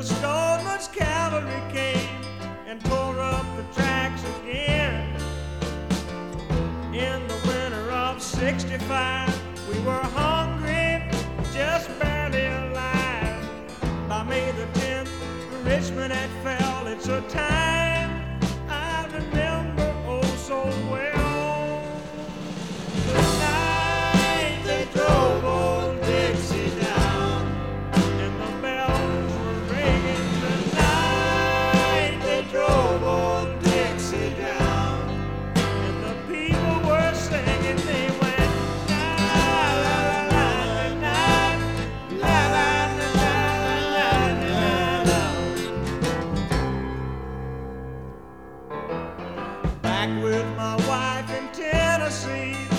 Stoneman's cavalry came and tore up the tracks again. In the winter of '65, we were hungry, just barely alive. By May the 10th, Richmond had fell. It's a time I remember oh so well. The night they drove old Dixie down, and the bells were ringing. The night they drove old Dixie down, and the people were singing. They went la la la la la la la la la la. Back with my wife in Tennessee,